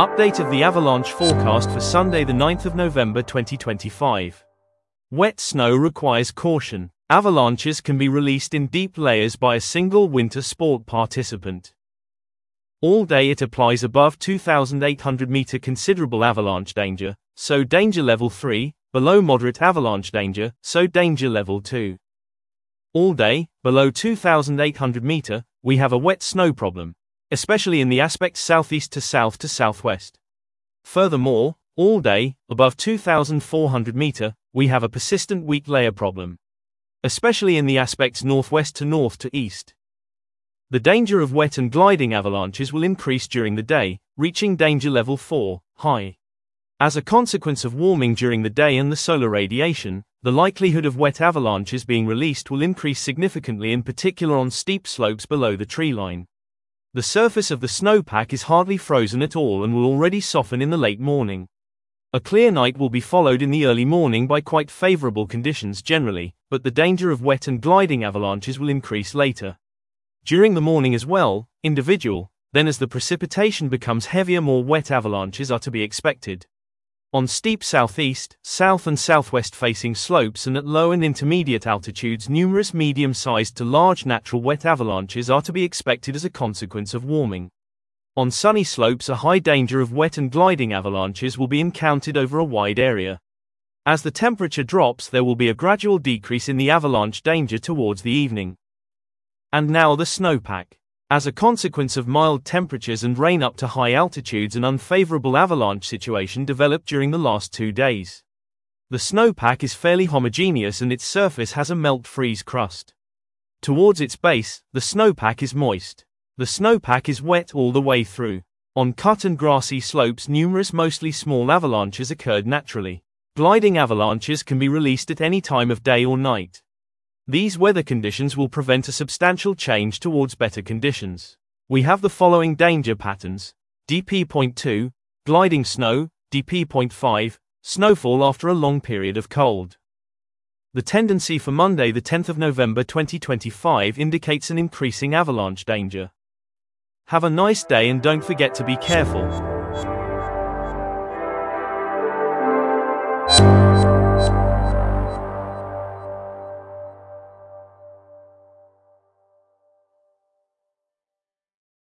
Update of the avalanche forecast for Sunday the 9th of November 2025. Wet snow requires caution. Avalanches can be released in deep layers by a single winter sport participant. All day it applies above 2,800 meter considerable avalanche danger, so danger level 3, below moderate avalanche danger, so danger level 2. All day, below 2,800 meter, we have a wet snow problem, especially in the aspects southeast to southwest. Furthermore, all day, above 2,400 meter, we have a persistent weak layer problem, especially in the aspects northwest to north to east. The danger of wet and gliding avalanches will increase during the day, reaching danger level 4, high. As a consequence of warming during the day and the solar radiation, the likelihood of wet avalanches being released will increase significantly, in particular on steep slopes below the tree line. The surface of the snowpack is hardly frozen at all and will already soften in the late morning. A clear night will be followed in the early morning by quite favorable conditions generally, but the danger of wet and gliding avalanches will increase later. During the morning as well, individual, then as the precipitation becomes heavier, more wet avalanches are to be expected. On steep southeast, south and southwest facing slopes and at low and intermediate altitudes, numerous medium-sized to large natural wet avalanches are to be expected as a consequence of warming. On sunny slopes, a high danger of wet and gliding avalanches will be encountered over a wide area. As the temperature drops, there will be a gradual decrease in the avalanche danger towards the evening. And now the snowpack. As a consequence of mild temperatures and rain up to high altitudes, an unfavorable avalanche situation developed during the last 2 days. The snowpack is fairly homogeneous and its surface has a melt-freeze crust. Towards its base, the snowpack is moist. The snowpack is wet all the way through. On cut and grassy slopes, numerous mostly small avalanches occurred naturally. Gliding avalanches can be released at any time of day or night. These weather conditions will prevent a substantial change towards better conditions. We have the following danger patterns: DP.2, gliding snow, DP.5, snowfall after a long period of cold. The tendency for Monday the 10th of November 2025 indicates an increasing avalanche danger. Have a nice day and don't forget to be careful.